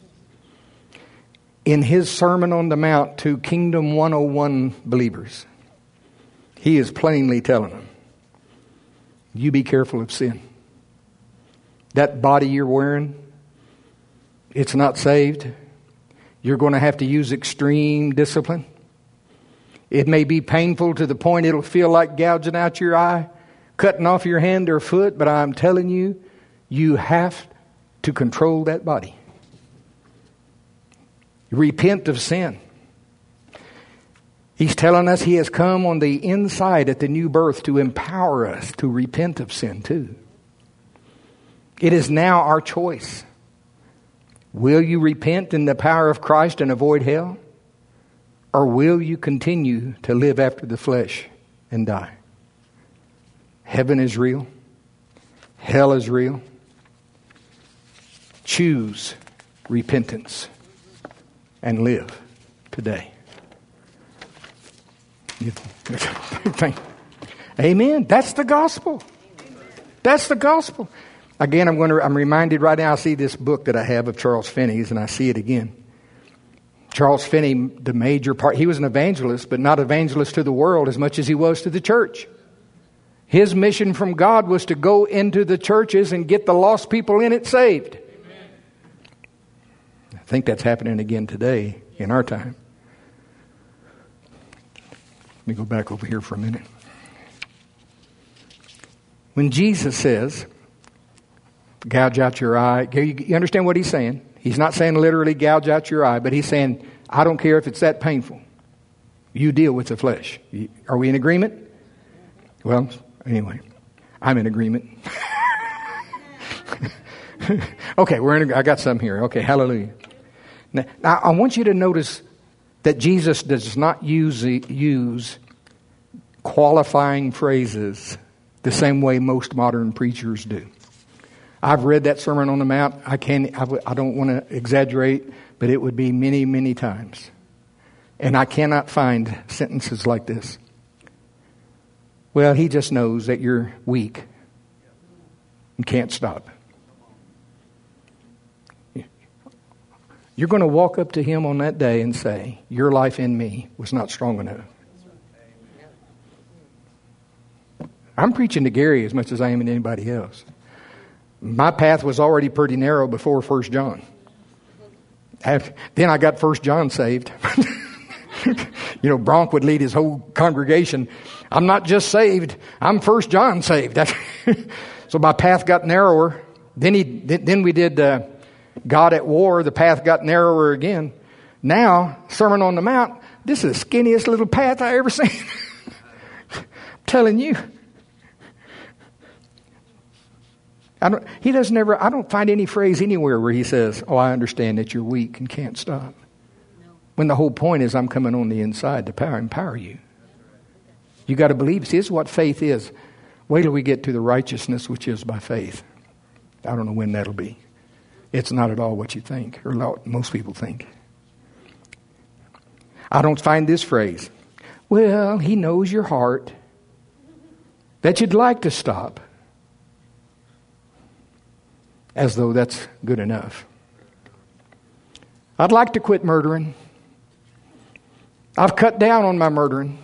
In his Sermon on the Mount to Kingdom one oh one believers, he is plainly telling them, you be careful of sin. That body you're wearing, it's not saved. You're going to have to use extreme discipline. It may be painful to the point it'll feel like gouging out your eye, cutting off your hand or foot, but I'm telling you, you have to control that body. Repent of sin. He's telling us he has come on the inside at the new birth to empower us to repent of sin too. It is now our choice. Will you repent in the power of Christ and avoid hell? Or will you continue to live after the flesh and die? Heaven is real. Hell is real. Choose repentance and live today. Amen. That's the gospel. That's the gospel. Again, I'm going to, I'm reminded right now, I see this book that I have of Charles Finney's, and I see it again. Charles Finney, the major part, he was an evangelist, but not evangelist to the world as much as he was to the church. His mission from God was to go into the churches and get the lost people in it saved. Amen. I think that's happening again today in our time. Let me go back over here for a minute. When Jesus says, gouge out your eye, you understand what he's saying? He's not saying literally gouge out your eye, but he's saying, I don't care if it's that painful. You deal with the flesh. Are we in agreement? Well, anyway, I'm in agreement. Okay, we're in. I got some here. Okay, hallelujah. Now, now, I want you to notice that Jesus does not use use qualifying phrases the same way most modern preachers do. I've read that Sermon on the Mount. I can't. I, I don't want to exaggerate, but it would be many, many times, and I cannot find sentences like this. Well, he just knows that you're weak and can't stop. You're going to walk up to him on that day and say, your life in me was not strong enough. I'm preaching to Gary as much as I am to anybody else. My path was already pretty narrow before First John. After, then I got First John saved. You know, Bronk would lead his whole congregation. I'm not just saved, I'm First John saved. So my path got narrower. Then he, then we did uh, God at War. The path got narrower again. Now, Sermon on the Mount. This is the skinniest little path I ever seen. I'm telling you. I don't, he doesn't ever. I don't find any phrase anywhere where he says, "Oh, I understand that you're weak and can't stop." When the whole point is, I'm coming on the inside to power empower you. You got to believe. See, this is what faith is. Wait till we get to the righteousness which is by faith. I don't know when that'll be. It's not at all what you think, or what most people think. I don't find this phrase. Well, he knows your heart, that you'd like to stop, as though that's good enough. I'd like to quit murdering. I've cut down on my murdering.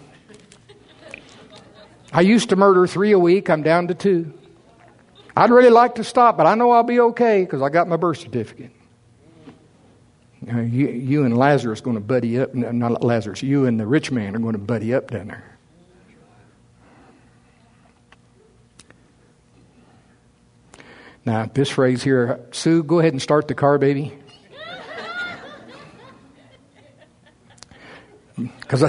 I used to murder three a week. I'm down to two. I'd really like to stop, but I know I'll be okay because I got my birth certificate. Now, you, you and Lazarus are going to buddy up. No, not Lazarus. You and the rich man are going to buddy up down there. Now, this phrase here, Sue, go ahead and start the car, baby. Because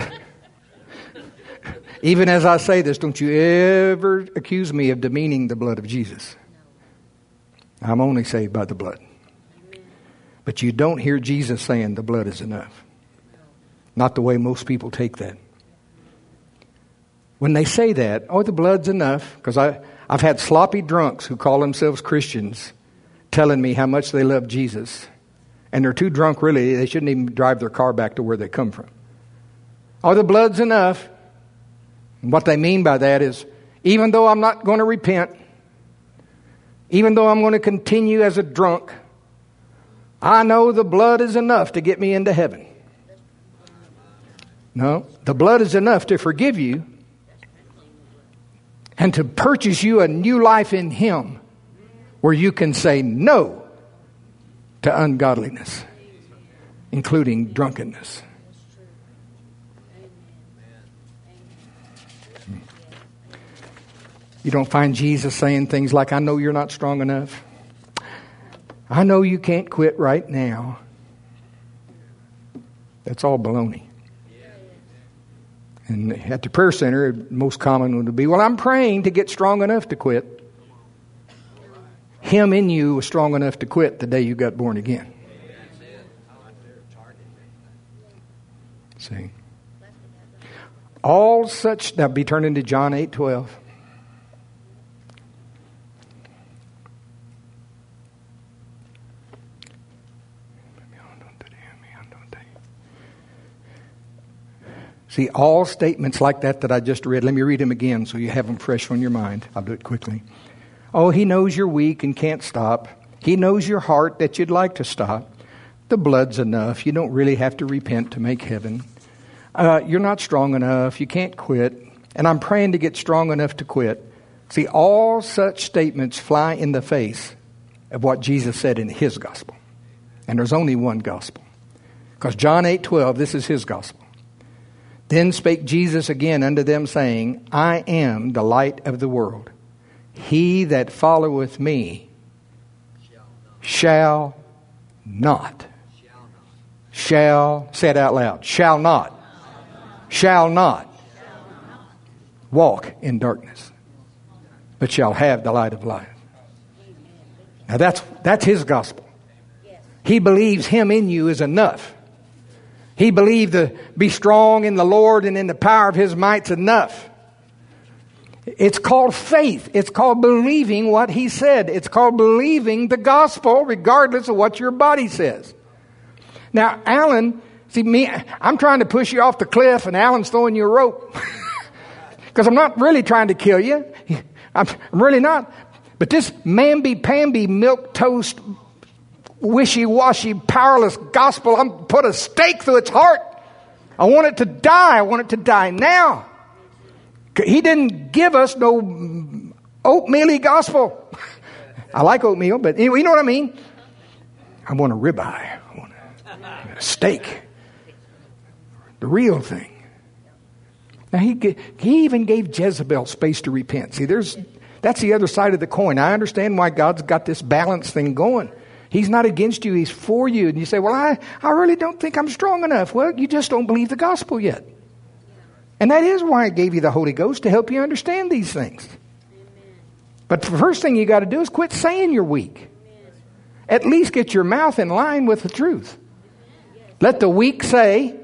even as I say this, don't you ever accuse me of demeaning the blood of Jesus. I'm only saved by the blood. But you don't hear Jesus saying the blood is enough. Not the way most people take that. When they say that, oh, the blood's enough, because I, I've had sloppy drunks who call themselves Christians telling me how much they love Jesus. And they're too drunk, really, they shouldn't even drive their car back to where they come from. Oh, the blood's enough. And what they mean by that is, even though I'm not going to repent, even though I'm going to continue as a drunk, I know the blood is enough to get me into heaven. No, the blood is enough to forgive you and to purchase you a new life in Him where you can say no to ungodliness, including drunkenness. You don't find Jesus saying things like, I know you're not strong enough. I know you can't quit right now. That's all baloney. And at the prayer center, most common would be, well, I'm praying to get strong enough to quit. Him in you was strong enough to quit the day you got born again. See? All such, now be turning to John eight twelve. See, all statements like that that I just read, let me read them again so you have them fresh on your mind. I'll do it quickly. Oh, he knows you're weak and can't stop. He knows your heart that you'd like to stop. The blood's enough. You don't really have to repent to make heaven. Uh, you're not strong enough. You can't quit. And I'm praying to get strong enough to quit. See, all such statements fly in the face of what Jesus said in his gospel. And there's only one gospel. Because John eight twelve, this is his gospel. Then spake Jesus again unto them, saying, I am the light of the world. He that followeth me shall not. Shall, say it out loud, shall not. Shall not walk in darkness, but shall have the light of life. Now that's that's his gospel. He believes him in you is enough. He believed to be strong in the Lord and in the power of his might's enough. It's called faith. It's called believing what he said. It's called believing the gospel regardless of what your body says. Now, Alan, see me, I'm trying to push you off the cliff and Alan's throwing you a rope. Because I'm not really trying to kill you. I'm, I'm really not. But this mamby-pamby, milquetoast, wishy-washy, powerless gospel, I'm put a stake through its heart. I want it to die. I want it to die now. He didn't give us no oatmeal-y gospel. I like oatmeal, but anyway, you know what I mean? I want a ribeye. I want a steak. The real thing. Now, he he even gave Jezebel space to repent. See, there's that's the other side of the coin. I understand why God's got this balance thing going. He's not against you. He's for you. And you say, well, I, I really don't think I'm strong enough. Well, you just don't believe the gospel yet. And that is why I gave you the Holy Ghost, to help you understand these things. But the first thing you got to do is quit saying you're weak. At least get your mouth in line with the truth. Let the weak say,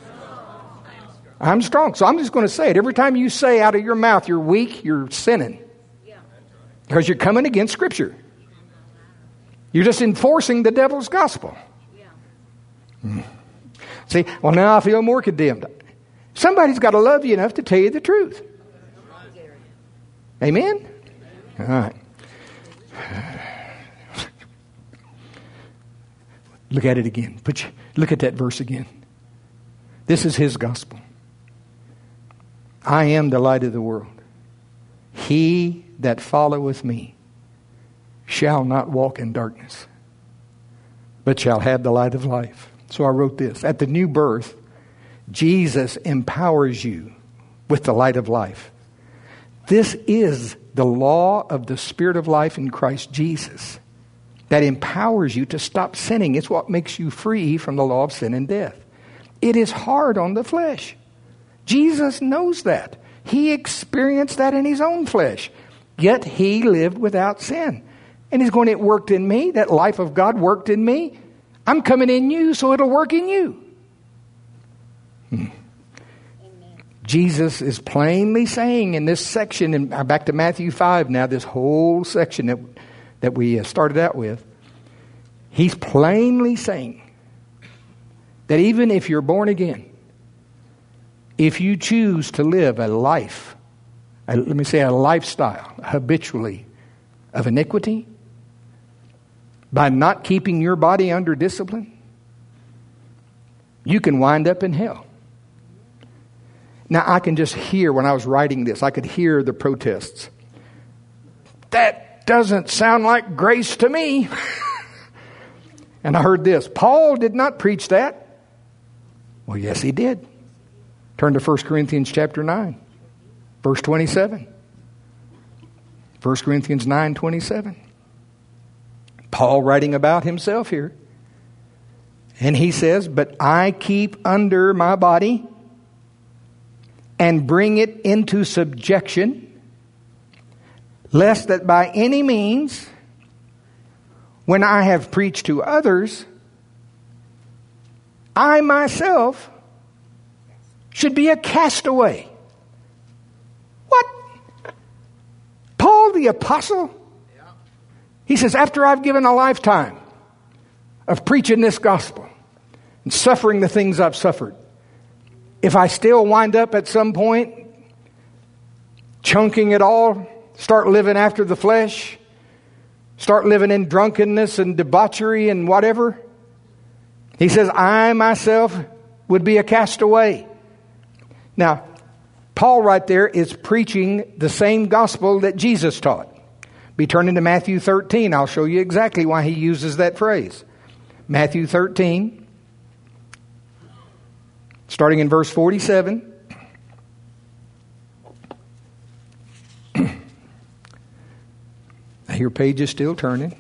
I'm strong. So I'm just going to say it. Every time you say out of your mouth you're weak, you're sinning. Because you're coming against Scripture. You're just enforcing the devil's gospel. Hmm. See, well, now I feel more condemned. Somebody's got to love you enough to tell you the truth. Amen? All right. Look at it again. Put you, look at that verse again. This is his gospel. I am the light of the world. He that followeth me shall not walk in darkness, but shall have the light of life. So I wrote this. At the new birth, Jesus empowers you with the light of life. This is the law of the Spirit of life in Christ Jesus that empowers you to stop sinning. It's what makes you free from the law of sin and death. It is hard on the flesh. Jesus knows that. He experienced that in his own flesh. Yet he lived without sin. And he's going, it worked in me. That life of God worked in me. I'm coming in you, so it'll work in you. Hmm. Jesus is plainly saying in this section, and back to Matthew five now, this whole section that, that we started out with, he's plainly saying that even if you're born again, if you choose to live a life, a, let me say a lifestyle, habitually, of iniquity, by not keeping your body under discipline, you can wind up in hell. Now, I can just hear, when I was writing this, I could hear the protests. That doesn't sound like grace to me. And I heard this. Paul did not preach that. Well, yes, he did. Turn to First Corinthians chapter nine, verse twenty-seven. First Corinthians nine, twenty-seven. Paul writing about himself here. And he says, but I keep under my body and bring it into subjection, lest that by any means, when I have preached to others, I myself should be a castaway. What? Paul the apostle? He says, after I've given a lifetime of preaching this gospel and suffering the things I've suffered, if I still wind up at some point chunking it all, start living after the flesh, start living in drunkenness and debauchery and whatever, he says, I myself would be a castaway. Now, Paul right there is preaching the same gospel that Jesus taught. Be turning to Matthew thirteen. I'll show you exactly why he uses that phrase. Matthew thirteen, starting in verse forty-seven. Your page is still turning.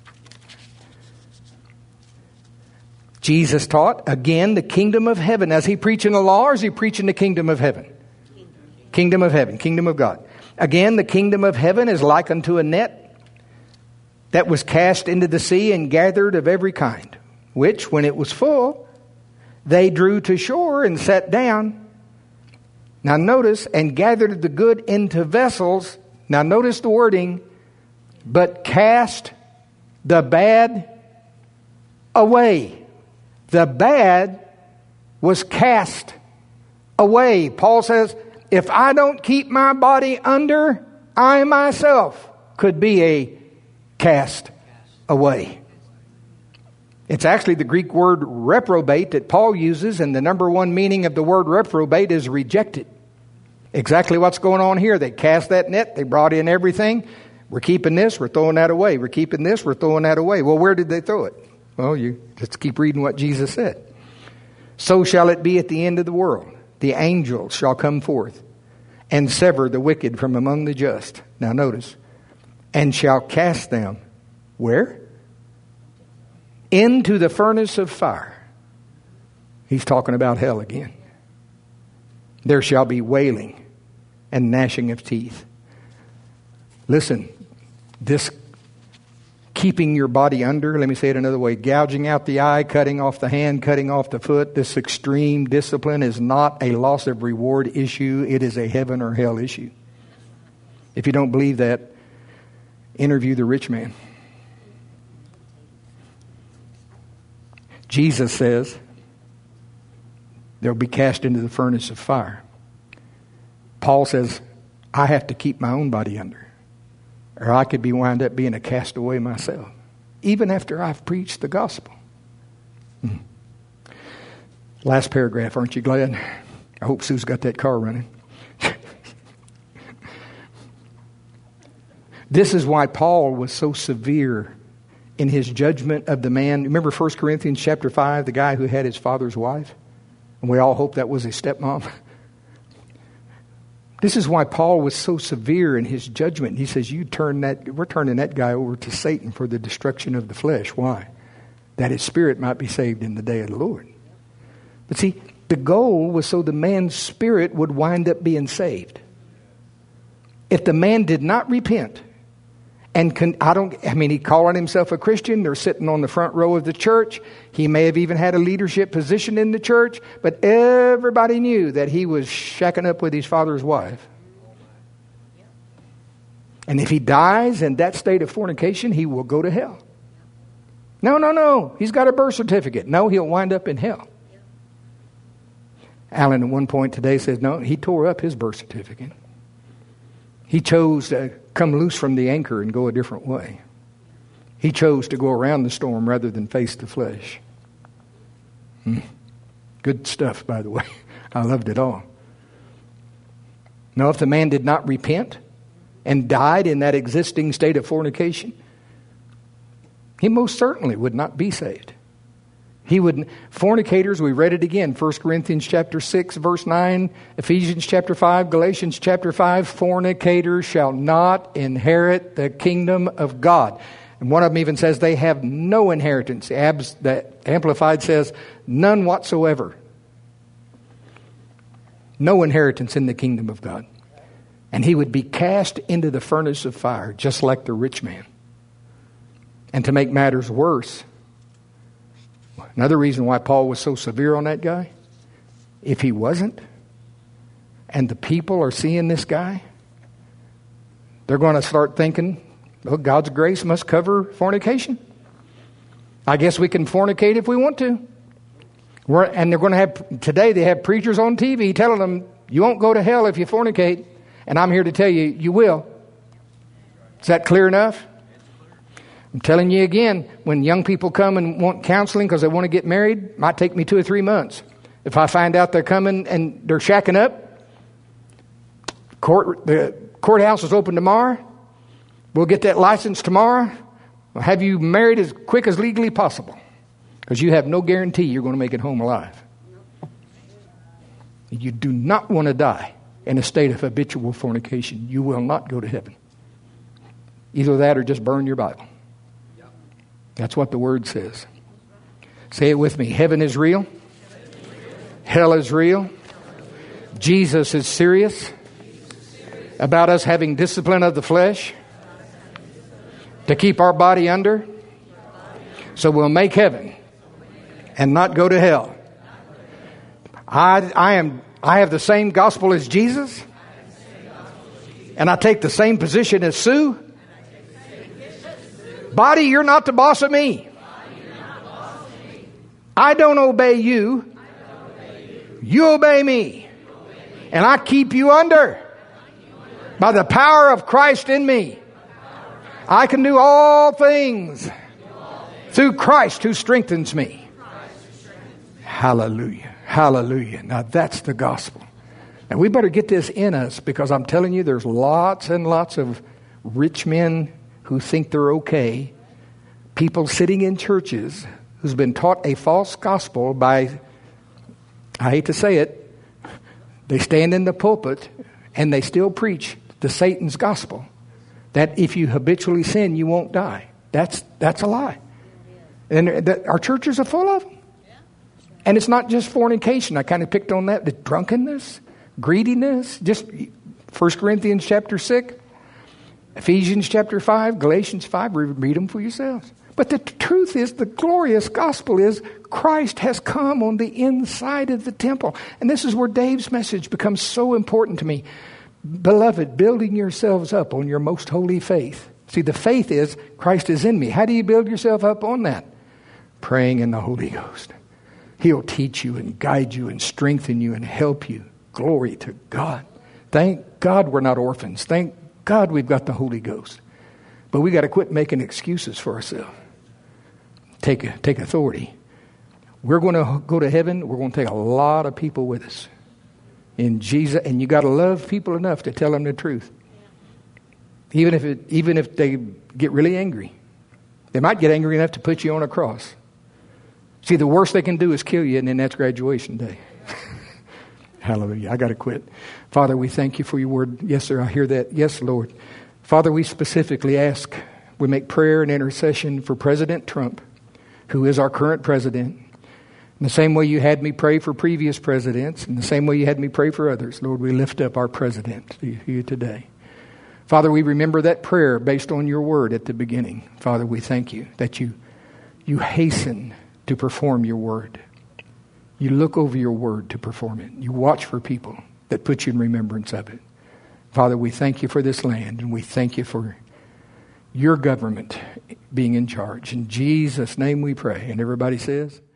Jesus taught, again, the kingdom of heaven. Is he preaching the law or is he preaching the kingdom of heaven? Kingdom of heaven, kingdom of God. Again, the kingdom of heaven is like unto a net that was cast into the sea and gathered of every kind, which, when it was full, they drew to shore and sat down. Now notice, and gathered the good into vessels. Now notice the wording, but cast the bad away. The bad was cast away. Paul says, if I don't keep my body under, I myself could be a cast away. It's actually the Greek word reprobate that Paul uses, and the number one meaning of the word reprobate is rejected. Exactly what's going on here. They cast that net, they brought in everything. We're keeping this, we're throwing that away. We're keeping this, we're throwing that away. Well, where did they throw it? Well, you just keep reading what Jesus said. So shall it be at the end of the world. The angels shall come forth and sever the wicked from among the just. Now notice, and shall cast them, where? Into the furnace of fire. He's talking about hell again. There shall be wailing and gnashing of teeth. Listen, this keeping your body under, let me say it another way, gouging out the eye, cutting off the hand, cutting off the foot, this extreme discipline is not a loss of reward issue. It is a heaven or hell issue. If you don't believe that, interview the rich man. Jesus says they'll be cast into the furnace of fire. Paul says, I have to keep my own body under, or I could be wound up being a castaway myself, even after I've preached the gospel. Hmm. Last paragraph, aren't you glad? I hope Sue's got that car running. This is why Paul was so severe in his judgment of the man. Remember First Corinthians chapter five, the guy who had his father's wife? And we all hope that was his stepmom. This is why Paul was so severe in his judgment. He says, "You turn that, we're turning that guy over to Satan for the destruction of the flesh." Why? That his spirit might be saved in the day of the Lord. But see, the goal was so the man's spirit would wind up being saved. If the man did not repent, and con- I don't, I mean, he calling himself a Christian, they're sitting on the front row of the church. He may have even had a leadership position in the church, but everybody knew that he was shacking up with his father's wife. And if he dies in that state of fornication, he will go to hell. No, no, no. He's got a birth certificate. No, he'll wind up in hell. Alan at one point today says, no, he tore up his birth certificate. He chose to come loose from the anchor and go a different way. He chose to go around the storm rather than face the flesh. Hmm. Good stuff, by the way. I loved it all. Now, if the man did not repent and died in that existing state of fornication, he most certainly would not be saved. He would, fornicators, we read it again, First Corinthians chapter six, verse nine, Ephesians chapter five, Galatians chapter five, fornicators shall not inherit the kingdom of God. And one of them even says they have no inheritance. The, Abs, the Amplified says none whatsoever. No inheritance in the kingdom of God. And he would be cast into the furnace of fire, just like the rich man. And to make matters worse, another reason why Paul was so severe on that guy, if he wasn't, and the people are seeing this guy, they're going to start thinking, well, God's grace must cover fornication. I guess we can fornicate if we want to. We're, and they're going to have, today they have preachers on T V telling them, you won't go to hell if you fornicate. And I'm here to tell you, you will. Is that clear enough? I'm telling you again, when young people come and want counseling because they want to get married, it might take me two or three months. If I find out they're coming and they're shacking up, court, the courthouse is open tomorrow. We'll get that license tomorrow. We'll have you married as quick as legally possible, because you have no guarantee you're going to make it home alive. You do not want to die in a state of habitual fornication. You will not go to heaven. Either that or just burn your Bible. That's what the Word says. Say it with me. Heaven is real. Hell is real. Jesus is serious about us having discipline of the flesh to keep our body under, so we'll make heaven and not go to hell. I, I am. I have the same gospel as Jesus, and I take the same position as Sue. Body, you're not the boss of me. I don't obey you. You obey me. And I keep you under by the power of Christ in me. I can do all things through Christ who strengthens me. Hallelujah. Hallelujah. Now that's the gospel. And we better get this in us, because I'm telling you, there's lots and lots of rich men who think they're okay. People sitting in churches who's been taught a false gospel by, I hate to say it, they stand in the pulpit and they still preach the Satan's gospel, that if you habitually sin, you won't die. That's that's a lie. And that, our churches are full of them. And it's not just fornication. I kind of picked on that. The drunkenness, greediness, just First Corinthians chapter six, Ephesians chapter five, Galatians five, read them for yourselves. But the truth is, the glorious gospel is Christ has come on the inside of the temple. And this is where Dave's message becomes so important to me. Beloved, building yourselves up on your most holy faith. See, the faith is Christ is in me. How do you build yourself up on that? Praying in the Holy Ghost. He'll teach you and guide you and strengthen you and help you. Glory to God. Thank God we're not orphans. Thank God we've got the Holy Ghost. But we got to quit making excuses for ourselves. Take, take authority. We're going to go to heaven. We're going to take a lot of people with us. In Jesus, and you got to love people enough to tell them the truth. Even if it, even if they get really angry. They might get angry enough to put you on a cross. See, the worst they can do is kill you, and then that's graduation day. Hallelujah. I got to quit. Father, we thank you for your word. Yes, sir, I hear that. Yes, Lord. Father, we specifically ask, we make prayer and intercession for President Trump, who is our current president. In the same way you had me pray for previous presidents, in the same way you had me pray for others, Lord, we lift up our president to you today. Father, we remember that prayer based on your word at the beginning. Father, we thank you that you, you hasten to perform your word. You look over your word to perform it. You watch for people that put you in remembrance of it. Father, we thank you for this land, and we thank you for your government being in charge. In Jesus' name we pray. And everybody says...